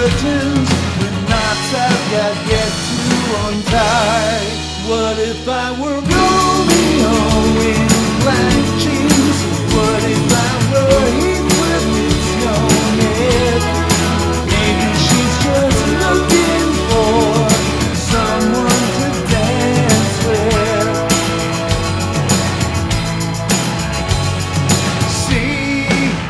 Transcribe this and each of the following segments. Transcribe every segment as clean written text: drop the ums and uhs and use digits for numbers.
curtains with knots I've got yet to untie. What if I were Romeo in black jeans? What if I were Heathcliff with young head? Maybe she's just looking for someone to dance with. See,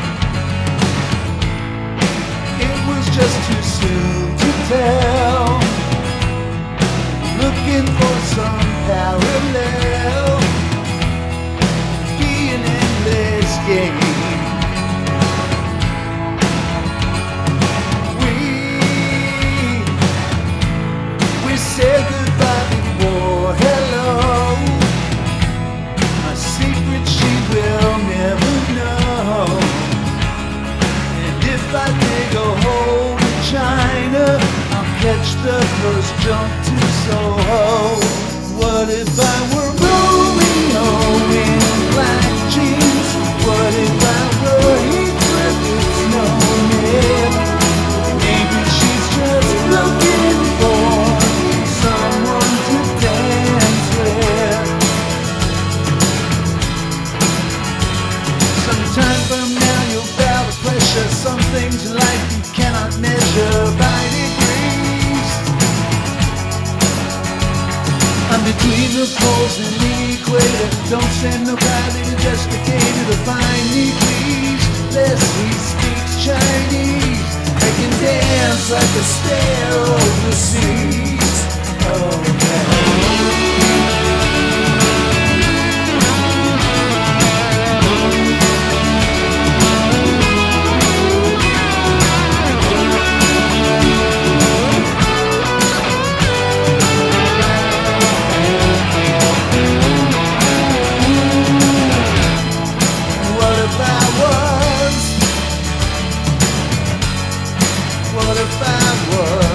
it was just too soon to tell. Looking for some parallel, be an endless game. We said goodbye before hello. A secret she will never know. And if I dig a hole in China, I'll catch the first jump to Soho. What if I were Romeo in black jeans? What if I were Heathcliff with no head? Maybe she's just looking for someone to dance with. Sometime from now you'll bow to pressure. Some things in life you cannot measure by degrees. I'm between the poles and the equator. Don't send nobody to just Decatur to find me, please. Leslie speaks Chinese. I can dance like a stair overseas. Oh, what if I was